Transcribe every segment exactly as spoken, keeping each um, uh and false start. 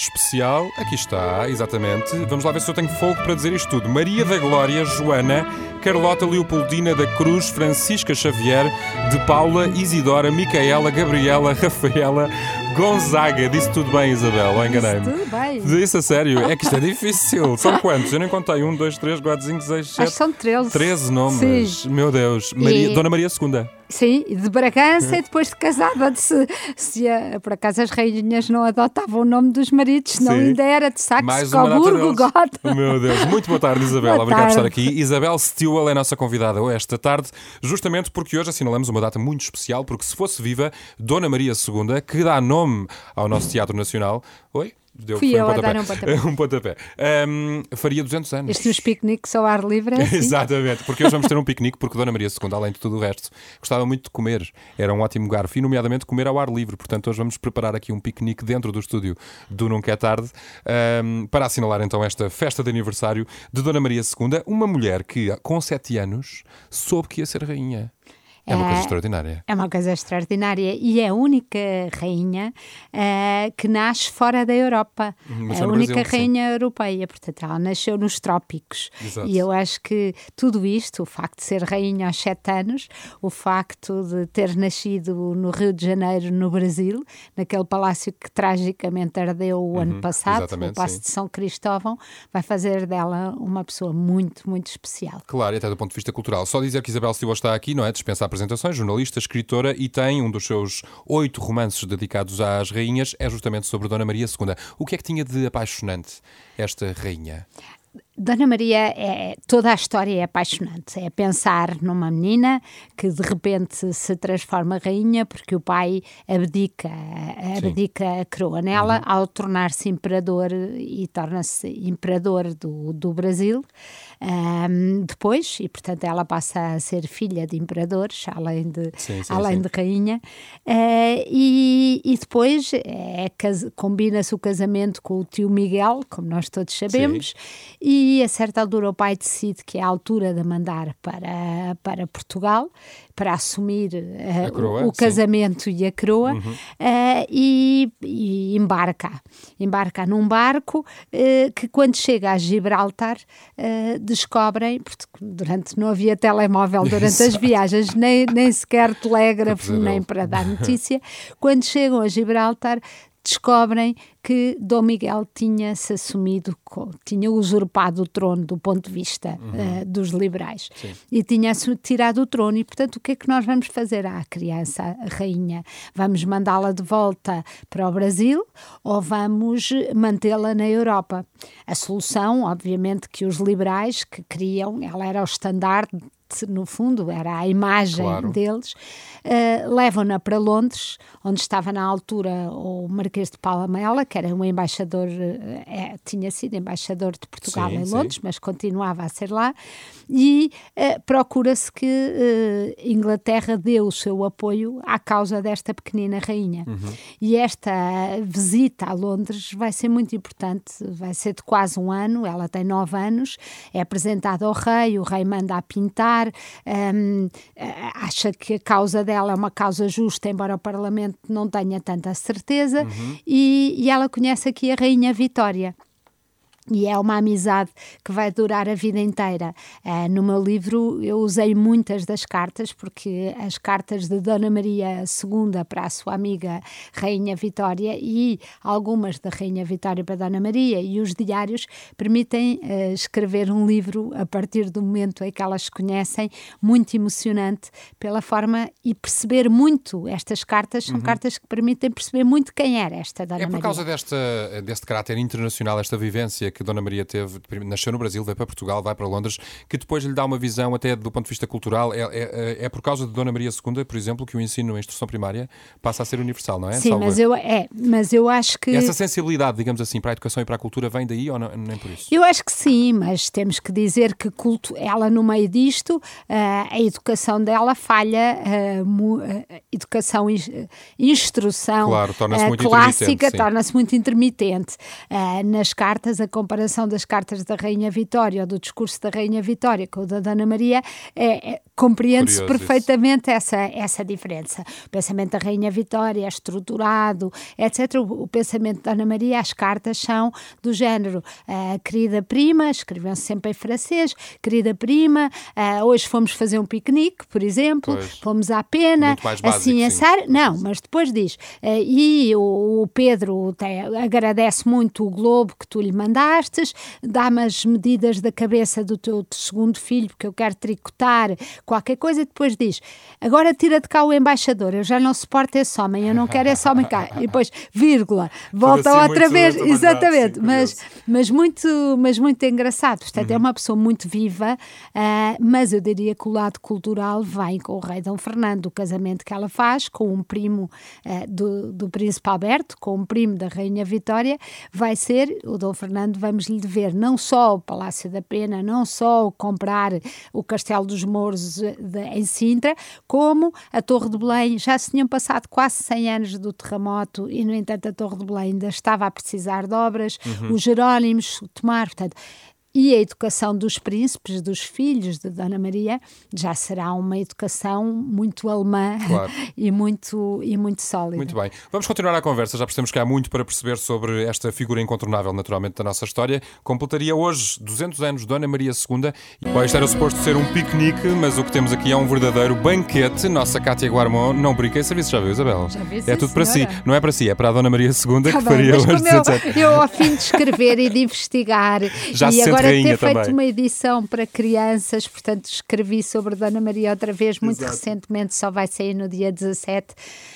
especial. Aqui está, exatamente. Vamos lá ver se eu tenho fogo para dizer isto tudo. Maria da Glória, Joana, Carlota Leopoldina da Cruz, Francisca Xavier, de Paula, Isidora, Micaela, Gabriela, Rafaela, Gonzaga. Disse tudo bem, Isabel, ou enganei-me? Disse tudo bem. Disse a sério, é que isto é difícil. São quantos? Eu nem contei. Um, dois, três, quatro, cinco, seis, sete. Acho que são treze. Treze nomes. Sim. Meu Deus. Maria, E- Dona Maria segunda. Sim, de Bragança e depois de casada. De se, se a- por acaso as rainhas não adotavam o nome dos maridos, senão Sim. ainda era de Saxe, Mais uma data Coburgo, deles. Gotha. Meu Deus. Muito boa tarde, Isabel. Boa Obrigado por estar tarde. aqui. Isabel Stewell é a nossa convidada esta tarde, justamente porque hoje assinalamos uma data muito especial, porque se fosse viva, Dona Maria segunda, que dá nome ao nosso Teatro Nacional. Oi? Deu, Fui foi eu um a pontapé. dar um pontapé. Um pontapé. Ahm, faria duzentos anos. Estes nos piqueniques ao ar livre é assim. Exatamente, porque hoje vamos ter um piquenique, porque Dona Maria segunda, além de tudo o resto, gostava muito de comer. Era um ótimo garfo, e nomeadamente comer ao ar livre. Portanto, hoje vamos preparar aqui um piquenique dentro do estúdio do Nunca é Tarde, ahm, para assinalar então esta festa de aniversário de Dona Maria segunda, uma mulher que, com sete anos, soube que ia ser rainha. É uma coisa É. extraordinária. É uma coisa extraordinária e é a única rainha eh, que nasce fora da Europa. Nasceu É a no única Brasil, sim. rainha europeia, portanto, ela nasceu nos trópicos. Exato. E eu acho que tudo isto, o facto de ser rainha aos sete anos, o facto de ter nascido no Rio de Janeiro, no Brasil, naquele palácio que tragicamente ardeu o ano passado, o exatamente, Palácio sim. de São Cristóvão, vai fazer dela uma pessoa muito, muito especial. Claro, e até do ponto de vista cultural. Só dizer que Isabel Stewart está aqui, não é? Dispensa apresentações, jornalista, escritora, e tem um dos seus oito romances dedicados às rainhas, é justamente sobre Dona Maria segunda. O que é que tinha de apaixonante esta rainha? Dona Maria, é, toda a história é apaixonante. É pensar numa menina que de repente se transforma rainha porque o pai abdica, abdica a coroa nela Uhum. ao tornar-se imperador e torna-se imperador do, do Brasil. Ahm, depois, e portanto ela passa a ser filha de imperadores, além de, Sim, sim, além sim. de rainha. Eh, e, e depois é, cas- combina-se o casamento com o tio Miguel, como nós todos sabemos. E a certa altura o pai decide que é a altura de mandar para, para Portugal para assumir eh, A coroa, o, o sim. casamento e a coroa, eh, e, e embarca. Embarca num barco eh, que quando chega a Gibraltar eh, descobrem, porque durante não havia telemóvel durante as Exato. viagens, nem, nem sequer telégrafo, Que pesadelo. nem para dar notícia. Quando chegam a Gibraltar, descobrem que Dom Miguel tinha-se assumido, co- tinha usurpado o trono do ponto de vista eh, dos liberais. Sim. E tinha-se tirado o trono. E, portanto, o que é que nós vamos fazer à criança, à rainha? Vamos mandá-la de volta para o Brasil ou vamos mantê-la na Europa? A solução, obviamente, que os liberais que queriam, ela era o estandarte, no fundo, era a imagem Claro. deles, eh, levam-na para Londres, onde estava na altura o Marquês de Palamela, que era um embaixador, eh, é, tinha sido embaixador de Portugal Sim, em sim. Londres, mas continuava a ser lá, e eh, procura-se que eh, Inglaterra dê o seu apoio à causa desta pequenina rainha. Uhum. E esta visita a Londres vai ser muito importante, vai ser de quase um ano, ela tem nove anos, é apresentada ao rei, o rei manda a pintar, hum, acha que a causa dela é uma causa justa, embora o Parlamento não tenha tanta certeza, e, e ela conhece aqui a Rainha Vitória. E é uma amizade que vai durar a vida inteira. Uh, no meu livro eu usei muitas das cartas, porque as cartas de Dona Maria segunda para a sua amiga Rainha Vitória e algumas da Rainha Vitória para Dona Maria e os diários permitem uh, escrever um livro a partir do momento em que elas se conhecem, muito emocionante pela forma e perceber muito estas cartas, são cartas que permitem perceber muito quem era esta Dona É por Maria. causa desta, deste caráter internacional, esta vivência que Dona Maria teve, nasceu no Brasil, veio para Portugal, vai para Londres, que depois lhe dá uma visão até do ponto de vista cultural. É, é, é por causa de Dona Maria segunda, por exemplo, que o ensino, a instrução primária, passa a ser universal, não é? Sim, Salvo mas erro. eu, é, mas eu acho que... Essa sensibilidade, digamos assim, para a educação e para a cultura vem daí ou não, nem por isso? Eu acho que sim, mas temos que dizer que culto, ela no meio disto, uh, a educação dela falha, uh, mu, uh, educação, uh, instrução Claro, torna-se uh, muito clássica intermitente, sim. torna-se muito intermitente. Uh, nas cartas, a comparação das cartas da Rainha Vitória ou do discurso da Rainha Vitória com o da Dona Maria é, é, compreende-se Curioso perfeitamente essa, essa diferença. O pensamento da Rainha Vitória é estruturado, etcétera. O, o pensamento da Ana Maria, as cartas são do género, uh, querida prima, escreviam-se sempre em francês, querida prima, uh, hoje fomos fazer um piquenique, por exemplo, pois. Fomos à pena, Muito mais básico, assim, assar. Não, mas depois diz, uh, e o, o Pedro te, agradece muito o globo que tu lhe mandastes, dá-me as medidas da cabeça do teu segundo filho, porque eu quero tricotar qualquer coisa, e depois diz, agora tira de cá o embaixador, eu já não suporto esse homem, eu não quero esse homem cá. E depois, vírgula, volta assim outra muito vez, trabalhado, exatamente, sim, mas, mas, muito, mas muito engraçado. Portanto, Uhum. é uma pessoa muito viva, uh, mas eu diria que o lado cultural vem com o rei Dom Fernando, o casamento que ela faz com um primo uh, do, do príncipe Alberto, com um primo da rainha Vitória, vai ser, o Dom Fernando, vamos lhe dever não só o Palácio da Pena, não só comprar o Castelo dos Mouros de, em Sintra, como a Torre de Belém. Já se tinham passado quase cem anos do terremoto e, no entanto, a Torre de Belém ainda estava a precisar de obras, Uhum. os Jerónimos, Tomar, portanto... E a educação dos príncipes, dos filhos de Dona Maria, já será uma educação muito alemã, claro. e, muito, e muito sólida. Muito bem. Vamos continuar a conversa. Já percebemos que há muito para perceber sobre esta figura incontornável, naturalmente, da nossa história. Completaria hoje duzentos anos Dona Maria segunda. Bom, isto era suposto ser um piquenique, mas o que temos aqui é um verdadeiro banquete. Nossa Cátia Guarmont não brinca em serviço. Já viu, Isabel? Já vi, é sim, tudo para si. senhora. Não é para si, é para a Dona Maria segunda Tá que bem, faria mas hoje como eu, duzentos anos. eu, ao fim de escrever e de investigar, Já e se sente agora rainha ter feito também. uma edição para crianças, portanto escrevi sobre Dona Maria outra vez, muito Exato. recentemente, só vai sair no dia dezassete.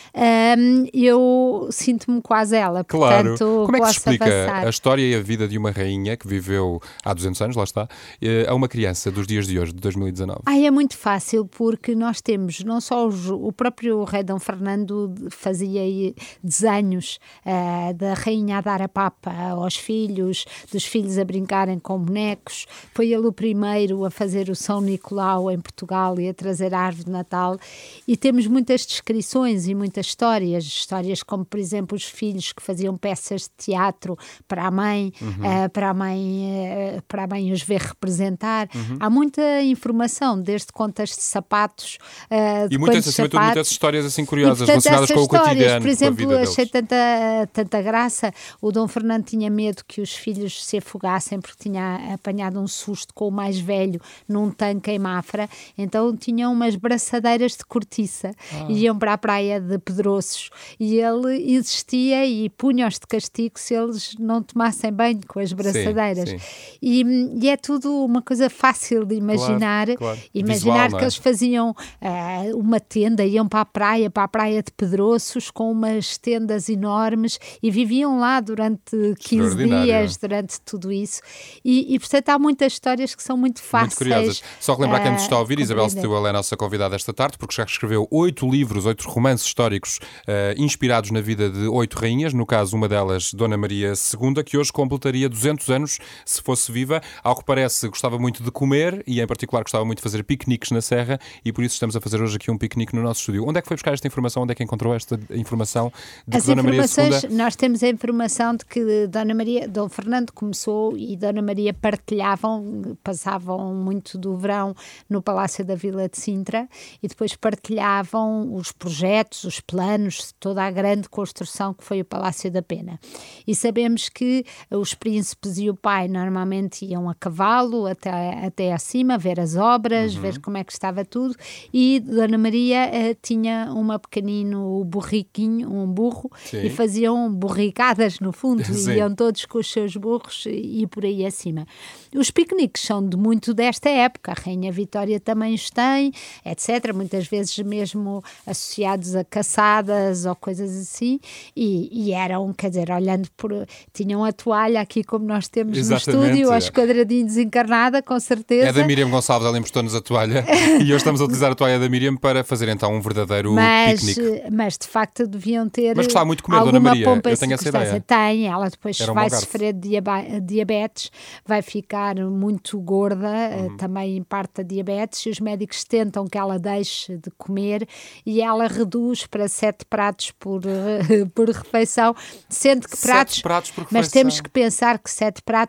Um, eu sinto-me quase ela, Claro. portanto Como é que se posso explica avançar. a história e a vida de uma rainha que viveu há duzentos anos, lá está, a uma criança dos dias de hoje, de dois mil e dezanove? Ai, é muito fácil, porque nós temos não só os, o próprio rei Dom Fernando fazia desenhos uh, da rainha a dar a papa aos filhos, dos filhos a brincarem com bonecos. Foi ele o primeiro a fazer o São Nicolau em Portugal e a trazer a árvore de Natal, e temos muitas descrições e muitas histórias, histórias como, por exemplo, os filhos que faziam peças de teatro para a mãe, Uhum. uh, para a mãe, uh, para a mãe os ver representar. Uhum. Há muita informação, desde contas de sapatos, uh, de E muitas, quantos acima de tudo, muitas sapatos. histórias assim E, curiosas, portanto, relacionadas essas com o histórias, cotidiano, por com a exemplo, vida deles. achei tanta, tanta graça. O Dom Fernando tinha medo que os filhos se afogassem porque tinha apanhado um susto com o mais velho num tanque em Mafra, então tinham umas braçadeiras de cortiça, Ah. e iam para a praia de Pedroços, e ele existia e punha-os de castigo se eles não tomassem banho com as braçadeiras. Sim, sim. E, e é tudo uma coisa fácil de imaginar. Claro, claro. Imaginar Visual, não é? que eles faziam uh, uma tenda, iam para a praia, para a praia de Pedroços, com umas tendas enormes, e viviam lá durante quinze Extraordinário. dias, durante tudo isso. E, e, portanto, há muitas histórias que são muito fáceis. Muito curiosas. Só relembrar quem nos está a ouvir, uh, Isabel compreender. Setúbal é a nossa convidada esta tarde, porque já escreveu oito livros, oito romances históricos uh, inspirados na vida de oito rainhas, no caso uma delas, Dona Maria segunda, que hoje completaria duzentos anos, se fosse viva. Ao que parece, gostava muito de comer e, em particular, gostava muito de fazer piqueniques na serra, e por isso estamos a fazer hoje aqui um piquenique no nosso estúdio. Onde é que foi buscar esta informação? Onde é que encontrou esta informação de As que Dona Maria informações, segunda... nós temos a informação de que Dona Maria, Dom Fernando começou e Dona Maria partilhavam, passavam muito do verão no Palácio da Vila de Sintra, e depois partilhavam os projetos, os planos, toda a grande construção que foi o Palácio da Pena. E sabemos que os príncipes e o pai normalmente iam a cavalo até, até acima, ver as obras, Uhum. ver como é que estava tudo, e Dona Maria uh, tinha uma pequenino burriquinho, um burro, Sim. e faziam burricadas no fundo, Sim. e iam todos com os seus burros e, e por aí acima. Os piqueniques são de muito desta época, a Rainha Vitória também os tem, etcétera, muitas vezes mesmo associados a caçadas ou coisas assim, e, e eram, quer dizer, olhando por... tinham a toalha aqui como nós temos Exatamente. no estúdio, aos quadradinhos encarnada, com certeza. É da Miriam Gonçalves, ela emprestou-nos a toalha e hoje estamos a utilizar a toalha da Miriam para fazer então um verdadeiro mas, piquenique. mas de facto deviam ter Mas gostava muito de comer, alguma Dona Maria, pompa e eu tenho essa circunstância. ideia. Tem, ela depois Era um vai bom garfo. sofrer de diaba- diabetes, vai ficar muito gorda, Uhum. eh, também em parte da diabetes, e os médicos tentam que ela deixe de comer, e ela reduz para sete pratos por, eh, por refeição, sendo que Sete pratos... pratos por Mas refeição. temos que pensar que sete pratos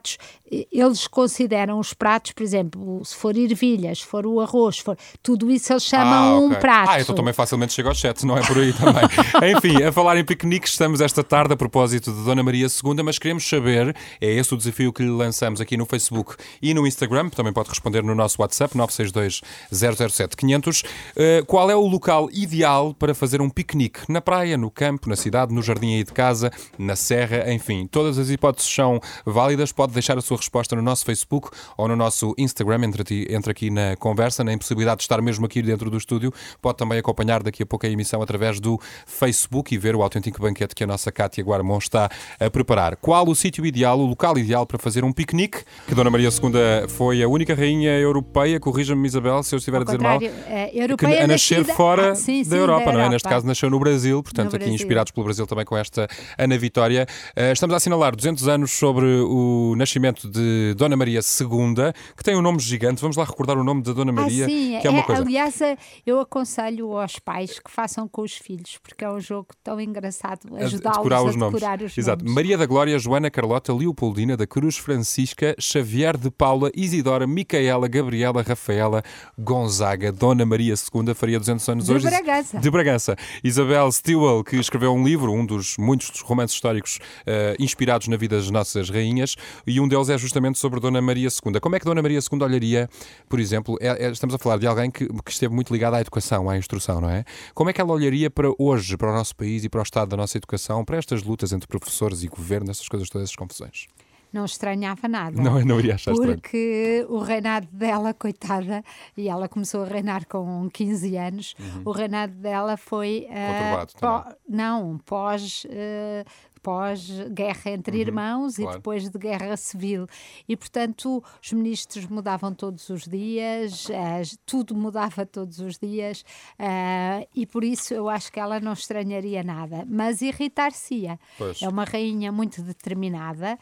eles consideram os pratos, por exemplo, se for ervilhas, se for o arroz, se for, tudo isso eles chamam ah, okay. um prato. Ah, então também facilmente chego aos sete, não é por aí também. Enfim, a falar em piqueniques, estamos esta tarde a propósito de Dona Maria segunda, mas queremos saber, é esse o desafio que lhe lançamos aqui no Facebook e no Instagram, também pode responder no nosso WhatsApp, nove seis dois, zero zero sete, quinhentos, uh, qual é o local ideal para fazer um piquenique? Na praia, no campo, na cidade, no jardim aí de casa, na serra, enfim, todas as hipóteses são válidas. Pode deixar a sua resposta no nosso Facebook ou no nosso Instagram, entre, entre aqui na conversa, na impossibilidade de estar mesmo aqui dentro do estúdio. Pode também acompanhar daqui a pouco a emissão através do Facebook e ver o autêntico banquete que a nossa Cátia Guarmon está a preparar. Qual o sítio ideal, o local ideal para fazer um piquenique? Que Dona Maria segunda foi a única rainha europeia, corrija-me Isabel se eu estiver a dizer mal, é, europeia a nascer nascida... fora ah, sim, sim, da, Europa, da não é? Europa. Neste caso nasceu no Brasil, portanto no aqui Brasil. Inspirados pelo Brasil também com esta Ana Vitória. Uh, estamos a assinalar duzentos anos sobre o nascimento de Dona Maria segunda, que tem um nome gigante. Vamos lá recordar o nome da Dona Maria, ah, sim. que é uma é, coisa. Aliás, eu aconselho aos pais que façam com os filhos, porque é um jogo tão engraçado ajudá-los a decorar os, a decorar nomes. os Exato. nomes. Maria da Glória, Joana, Carlota, Leopoldina, da Cruz, Francisca, Xavier de Paula, Isidora, Micaela, Gabriela, Rafaela, Gonzaga. Dona Maria segunda faria duzentos anos de hoje. Bragança. De Bragança. Isabel Stewart, que escreveu um livro, um dos muitos romances históricos uh, inspirados na vida das nossas rainhas, e um deles é justamente sobre Dona Maria segunda. Como é que Dona Maria segunda olharia, por exemplo, é, é, estamos a falar de alguém que, que esteve muito ligado à educação, à instrução, não é? Como é que ela olharia para hoje, para o nosso país e para o estado da nossa educação, para estas lutas entre professores e governo, essas coisas, todas essas confusões? Não estranhava nada. Não, não iria achar estranho. Porque o reinado dela, coitada, e ela começou a reinar com quinze anos, uhum. o reinado dela foi... Conturbado uh, pó, não, pós... Uh, pós-guerra entre uhum, irmãos claro. E depois de guerra civil. E, portanto, os ministros mudavam todos os dias, uh, tudo mudava todos os dias, uh, e por isso eu acho que ela não estranharia nada, mas irritar-se-ia. É uma rainha muito determinada,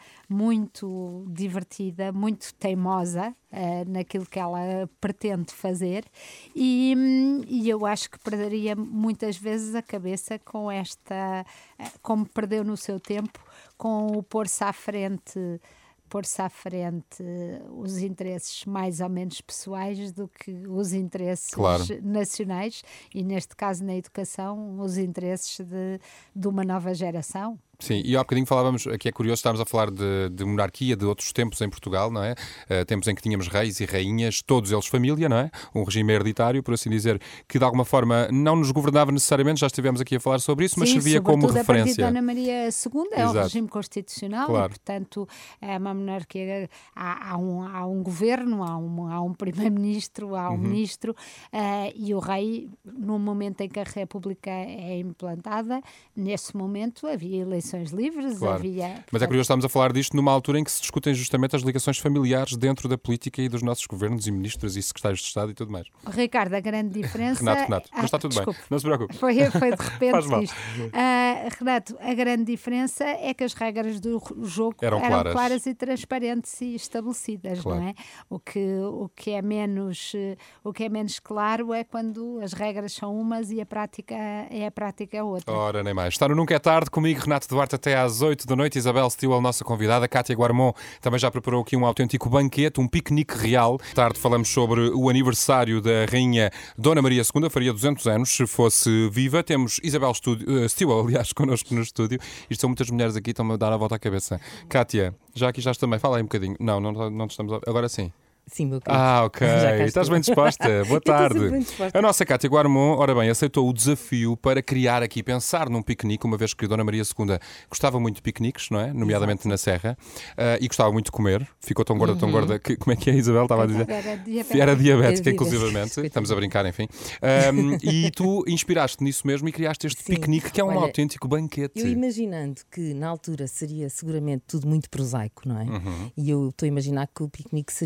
muito divertida, muito teimosa, Uh, naquilo que ela pretende fazer, e, e eu acho que perderia muitas vezes a cabeça com esta, uh, como perdeu no seu tempo, com o pôr-se à frente pôr-se à frente os interesses mais ou menos pessoais do que os interesses claro. nacionais, e neste caso na educação, os interesses de, de uma nova geração. Sim, e há bocadinho falávamos, aqui é curioso, estávamos a falar de, de monarquia, de outros tempos em Portugal, não é? Uh, tempos em que tínhamos reis e rainhas, todos eles família, não é? Um regime hereditário, por assim dizer, que de alguma forma não nos governava necessariamente, já estivemos aqui a falar sobre isso, mas Sim, servia como referência. A partir de Dona Maria segunda é Exato. Um regime constitucional, claro. E, portanto, é uma monarquia, há, há, um, há um governo, há um, há um primeiro-ministro, há um uhum. ministro, uh, e o rei, no momento em que a República é implantada, nesse momento havia eleições livres, claro. Havia... Portanto... Mas é curioso, estamos a falar disto numa altura em que se discutem justamente as ligações familiares dentro da política e dos nossos governos e ministros e secretários de Estado e tudo mais. Ricardo, a grande diferença... Renato, Renato, ah, mas está tudo desculpe. bem, não se preocupe. Foi, foi de repente Faz mal. isto. Uh, Renato, a grande diferença é que as regras do jogo eram, eram claras. claras e transparentes e estabelecidas, claro. Não é? O que, o, que é menos, o que é menos claro é quando as regras são umas e a prática é a prática outra. Ora, nem mais. Está no Nunca é Tarde, comigo, Renato Duarte, até às oito da noite. Isabel Stewart, nossa convidada. Cátia Guarmon também já preparou aqui um autêntico banquete, um piquenique real. Tarde falamos sobre o aniversário da rainha Dona Maria segunda, faria duzentos anos, se fosse viva. Temos Isabel Stúdio, uh, Stewart, aliás, connosco no estúdio. Isto são muitas mulheres aqui, estão-me a dar a volta à cabeça. Cátia, já aqui estás também. Fala aí um bocadinho. Não, não, não estamos... A... Agora sim. Sim, meu querido. Ah, ok. Estás bem disposta? Boa tarde. Bem disposta. A nossa Cátia Guarmon, ora bem, aceitou o desafio para criar aqui, pensar num piquenique, uma vez que Dona Maria segunda gostava muito de piqueniques, não é? Nomeadamente Exato. Na Serra, uh, e gostava muito de comer. Ficou tão gorda, uhum. tão gorda, que, como é que é, Isabel? Estava a dizer? Era diabética. Era diabética, inclusivamente. Estamos a brincar, enfim. Um, e tu inspiraste nisso mesmo e criaste este Sim. piquenique, que é um Olha, autêntico banquete. Eu imaginando que na altura seria seguramente tudo muito prosaico, não é? Uhum. E eu estou a imaginar que o piquenique seria tipo frango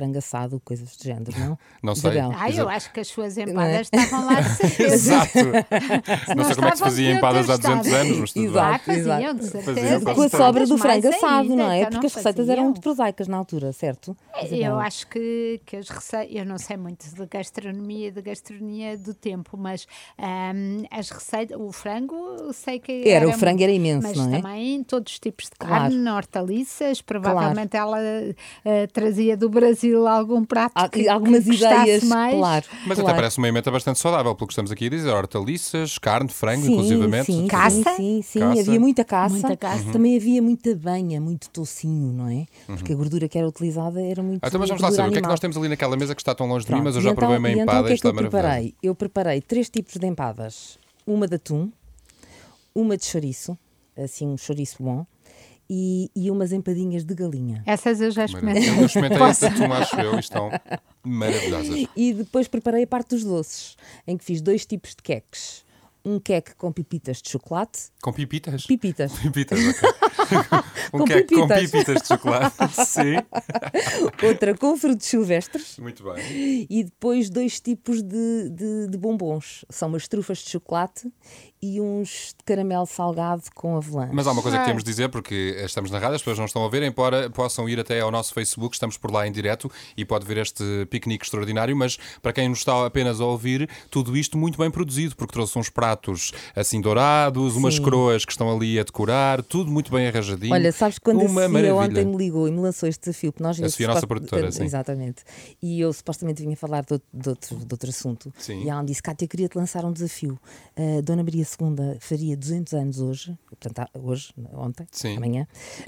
frango assado, coisas do género, não? Não sei. Isabel? Ah, eu acho que as suas empadas estavam lá de certeza. Exato. Não, Não sei como é que se estavam, fazia deviam empadas ter há duzentos estado. anos, mas tudo Exato. bem. Ah, faziam, de Faziam, certeza. com Com a certeza. sobra do frango Mais assado, ainda, não é? então Porque as receitas eram faziam. muito prosaicas na altura, certo? Eu Isabel? acho que, que as receitas, eu não sei muito de gastronomia e de gastronomia do tempo, mas ahm, as receitas, o frango, sei que Era, era o frango muito, era imenso, mas não é? também todos os tipos de Claro. carne, hortaliças, provavelmente ela eh, trazia do Brasil algum prato Há- que, algumas que gostasse ideias, mais. claro. Mas claro. até parece uma emenda bastante saudável, pelo que estamos aqui a dizer. Hortaliças, carne, frango, Sim, inclusivamente. sim, Caça? sim, sim, sim. Caça. Havia muita caça. Muita caça. Também havia muita banha, muito tocinho, não é? Porque a gordura que era utilizada era muito Ah, então, mas vamos lá gordura saber, o que é que animal. nós temos ali naquela mesa que está tão longe de mim, Pronto, mas eu e já então- provei uma e então, empada o e que é que está eu maravilhosa. preparei? Eu preparei três tipos de empadas. Uma de atum, uma de chouriço, assim um chouriço bom, e, e umas empadinhas de galinha. Essas eu já experimentei. Eu experimentei Posso? esse atum, acho eu, e estão maravilhosas. E depois preparei a parte dos doces, em que fiz dois tipos de queques. Um queque com pipitas de chocolate. Com pipitas? Pipitas. Pipitas, ok. Um Com queque com pipitas. pipitas de chocolate. Sim. Outra com frutos silvestres. Muito bem. E depois dois tipos de, de, de bombons. São umas trufas de chocolate e uns de caramelo salgado com avelã. Mas há uma coisa que Ah. temos de dizer, porque estamos na rádio, as pessoas não estão a ver, embora possam ir até ao nosso Facebook, estamos por lá em direto e pode ver este piquenique extraordinário, mas para quem nos está apenas a ouvir, tudo isto muito bem produzido, porque trouxe uns pratos assim dourados, umas Sim. coroas que estão ali a decorar, tudo muito bem arranjadinho. Olha, sabes que quando a uma Sofia maravilha. ontem me ligou e me lançou este desafio, que nós... A eu Sofia é a nossa suposto- produtora, sim. Exatamente. E eu supostamente vinha falar de outro, de outro, de outro assunto. Sim. E ela me disse, Cátia, queria-te lançar um desafio. A Dona Maria segunda faria duzentos anos hoje, portanto, ah, hoje, ontem, Sim. amanhã.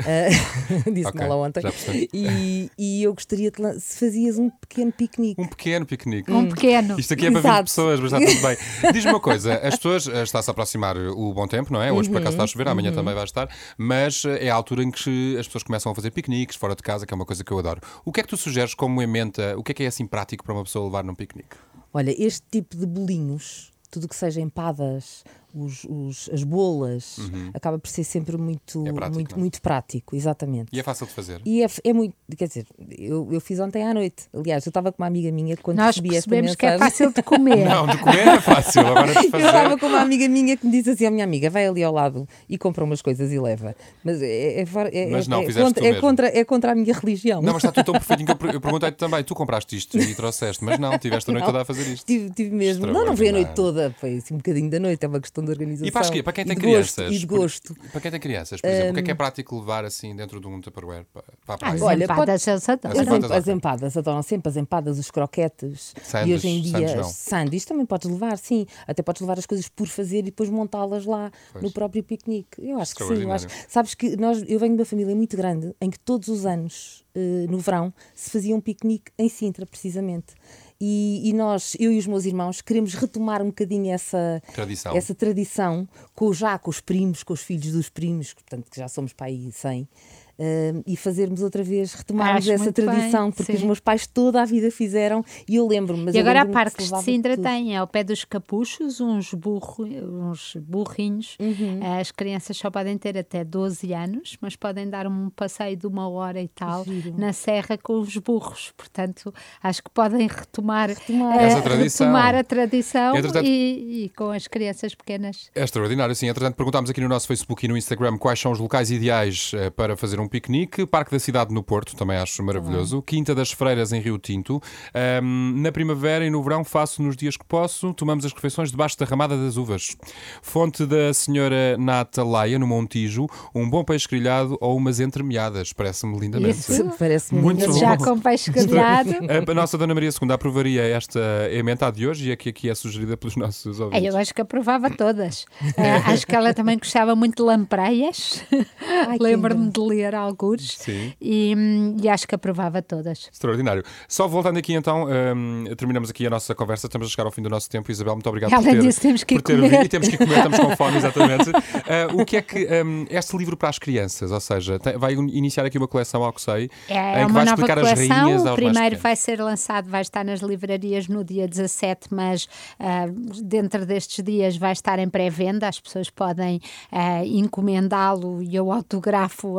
Ah, Disse-me Ok, ela ontem. já percebi. E, e eu gostaria de lan- se fazias um pequeno piquenique. Um pequeno piquenique. Um pequeno. Isto aqui é para vinte Exato. pessoas, mas está tudo bem. Diz-me uma coisa, as pessoas, eh, está-se a aproximar o bom tempo, não é? Hoje por acaso está a chover, amanhã também vai estar, mas eh, é a altura em que as pessoas começam a fazer piqueniques fora de casa, que é uma coisa que eu adoro. O que é que tu sugeres como emenda? O que é que é assim prático para uma pessoa levar num piquenique? Olha, este tipo de bolinhos, tudo que seja empadas, os, os- as bolas, acaba por ser sempre muito, É prático, muito, não é? muito prático, exatamente. E é fácil de fazer? E é, é muito, quer dizer, eu, eu fiz ontem à noite. Aliás, eu estava com uma amiga minha quando Nós recebi esta percebemos que é mensagem. fácil de comer. Não, de comer é fácil, agora de Eu estava fazer. com uma amiga minha que me disse assim: a minha amiga, vai ali ao lado e compra umas coisas e leva. Mas é, é, fora- é, Mas não, é, fizeste contra, tu é, mesmo. contra, é contra a minha religião. Não, mas está tudo tão perfeitinho que eu per- eu perguntei-te também, tu compraste isto e trouxeste, mas não, tiveste a noite Não. toda a fazer isto. Tive, tive mesmo. Não, não foi a noite Extraordinário. toda, foi assim um bocadinho da noite, é uma questão de organização. E para, as que- para quem e tem de crianças? Gosto, e de por- gosto. Para quem tem crianças, por exemplo, o que é que é prático levar assim dentro de um Tupperware para, para a praia? As Olha, empadas eles adoram. As As, empadas, em- as ok. empadas, adoram sempre as empadas, os croquetes. Sandes, e hoje em sandes dia, não. sandes também podes levar, sim. Até podes levar as coisas por fazer e depois montá-las lá Pois. no próprio piquenique. Eu acho que sim. Eu acho. Extraordinário. Sabes que nós, eu venho de uma família muito grande em que todos os anos, eh, no verão, se fazia um piquenique em Sintra, precisamente. E, e nós, eu e os meus irmãos, queremos retomar um bocadinho essa Tradição. essa tradição, com, já com os primos, com os filhos dos primos, que, portanto, que já somos para aí cem, eh, e fazermos outra vez, retomarmos Acho essa muito bem, tradição, porque sim. os meus pais toda a vida fizeram e eu lembro-me. mas E eu agora há lembro-me que se parques de levava Sintra tudo. têm ao pé dos capuchos uns, burro, uns burrinhos. Uhum. As crianças só podem ter até doze anos, mas podem dar um passeio de uma hora e tal Giro. na serra com os burros. Portanto, acho que podem retomar, Retomar. eh, Essa tradição. retomar a tradição Entretanto- e, e com as crianças pequenas. É extraordinário, sim. Entretanto, perguntámos aqui no nosso Facebook e no Instagram quais são os locais ideais eh, para fazer um piquenique. Parque da Cidade no Porto, também acho maravilhoso. Quinta das Freiras em Rio Tinto. Ahm, na primavera e no verão faço nos dias que posso. Tomamos as refeições debaixo da Ramada das Uvas. Fonte da Senhora na Atalaia, no Montijo. Um bom peixe grelhado ou umas entremeadas. Parece-me lindamente. Isso. Parece-me Muito lindo. bom. Já com peixe grelhado. A nossa Dona Maria segunda aprovaria esta emenda de hoje e a que aqui é sugerida pelos nossos É, ouvintes. eu acho que aprovava todas. Ah, acho que ela também gostava muito de lampreias. Ai, que Lembro-me lindo. de ler alguns. Sim. E, hum, e acho que aprovava todas. Extraordinário. Só voltando aqui então, hum, terminamos aqui a nossa conversa, estamos a chegar ao fim do nosso tempo. Isabel, muito obrigado por Além ter, disso, temos que ir por ter comer. vindo. E temos que ir comer, estamos com fome, exatamente. Ah, o que é que hum, este livro para as crianças, ou seja, tem- vai iniciar aqui uma coleção, ao que sei, É em que uma vai nova explicar as coleção. rainhas O aos mais primeiro pequenos. vai ser lançado, vai estar nas livrarias no dia dezassete, mas ah, dentro destes dias vai estar em pré-venda. As pessoas podem ah, encomendá-lo e eu autografo antes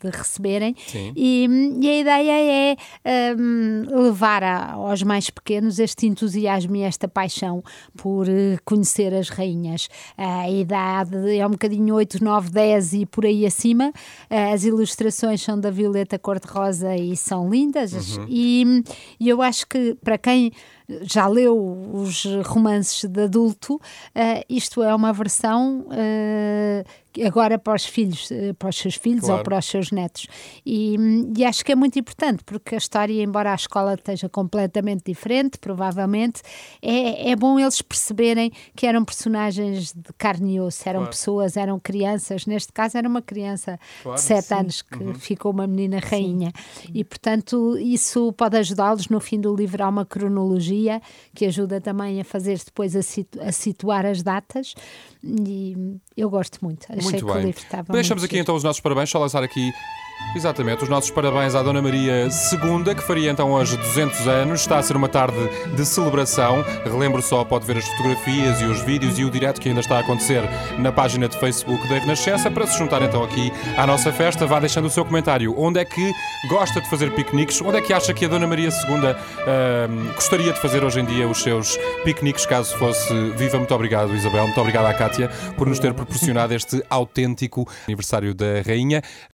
de receberem. E, e a ideia é um, levar a, aos mais pequenos este entusiasmo e esta paixão por uh, conhecer as rainhas. Uh, a idade é um bocadinho oito, nove, dez e por aí acima. Uh, as ilustrações são da Violeta Cor-de-Rosa e são lindas. Uhum. E, e eu acho que para quem já leu os romances de adulto, uh, isto é uma versão uh, agora para os filhos, uh, para os seus filhos claro. Ou para os seus netos. E, e acho que é muito importante, porque a história, embora a escola esteja completamente diferente, provavelmente, é, é bom eles perceberem que eram personagens de carne e osso, eram claro. Pessoas, eram crianças. Neste caso era uma criança claro, de sete sim. anos que uhum. ficou uma menina rainha. Sim. E, portanto, isso pode ajudá-los. No fim do livro há uma cronologia que ajuda também a fazer depois a, situ- a situar as datas, e eu gosto muito. Achei muito que bem. o livro estava Deixamos muito aqui giro. Então os nossos parabéns, só lançar aqui exatamente os nossos parabéns à Dona Maria segunda, que faria então hoje duzentos anos. Está a ser uma tarde de celebração. Relembro só, pode ver as fotografias e os vídeos e o direto que ainda está a acontecer na página de Facebook da Renascença. Para se juntar então aqui à nossa festa, vá deixando o seu comentário. Onde é que gosta de fazer piqueniques? Onde é que acha que a Dona Maria segunda uh, gostaria de fazer hoje em dia os seus piqueniques, caso fosse viva? Muito obrigado, Isabel. Muito obrigado à Cátia por nos ter proporcionado este autêntico aniversário da Rainha.